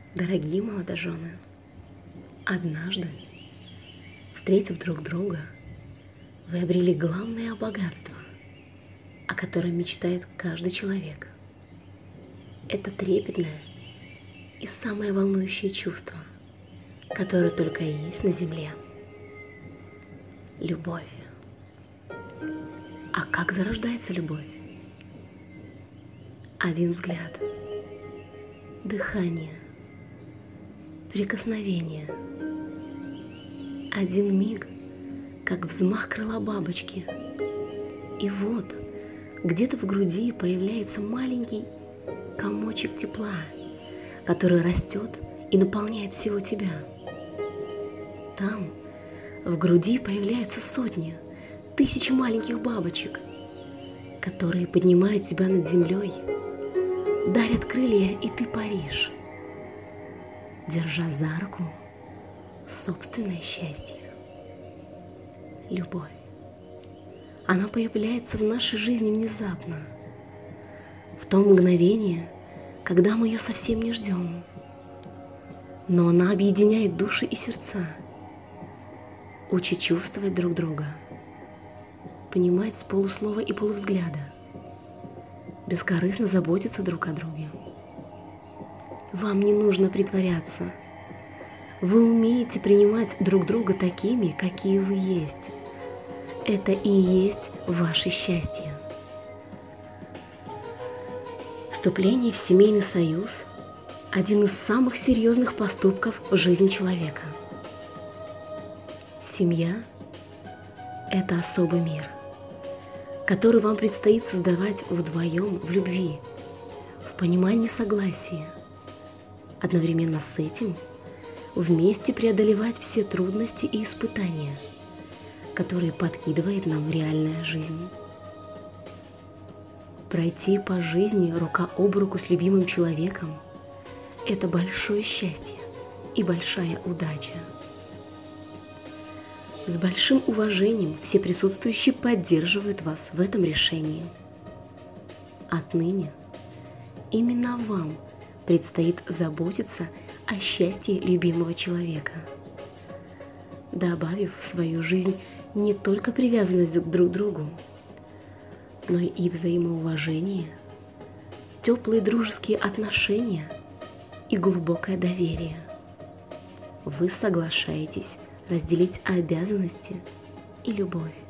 Дорогие молодожены, однажды, встретив друг друга, вы обрели главное богатство, о котором мечтает каждый человек. Это трепетное и самое волнующее чувство, которое только и есть на земле. Любовь. А как зарождается любовь? Один взгляд, дыхание, прикосновение, один миг, как взмах крыла бабочки. И вот где-то в груди появляется маленький комочек тепла, который растет и наполняет всего тебя. Там в груди появляются сотни, тысячи маленьких бабочек, которые поднимают тебя над землей, дарят крылья, и ты паришь, держа за руку собственное счастье. Любовь. Она появляется в нашей жизни внезапно, в то мгновение, когда мы ее совсем не ждем. Но она объединяет души и сердца, учит чувствовать друг друга, понимать с полуслова и полувзгляда, бескорыстно заботиться друг о друге. Вам не нужно притворяться. Вы умеете принимать друг друга такими, какие вы есть. Это и есть ваше счастье. Вступление в семейный союз – один из самых серьезных поступков в жизни человека. Семья – это особый мир, который вам предстоит создавать вдвоем в любви, в понимании согласия. Одновременно с этим вместе преодолевать все трудности и испытания, которые подкидывает нам реальная жизнь. Пройти по жизни рука об руку с любимым человеком – это большое счастье и большая удача. С большим уважением все присутствующие поддерживают вас в этом решении. Отныне именно вам предстоит заботиться о счастье любимого человека, добавив в свою жизнь не только привязанность друг к другу, но и взаимоуважение, теплые дружеские отношения и глубокое доверие. Вы соглашаетесь разделить обязанности и любовь.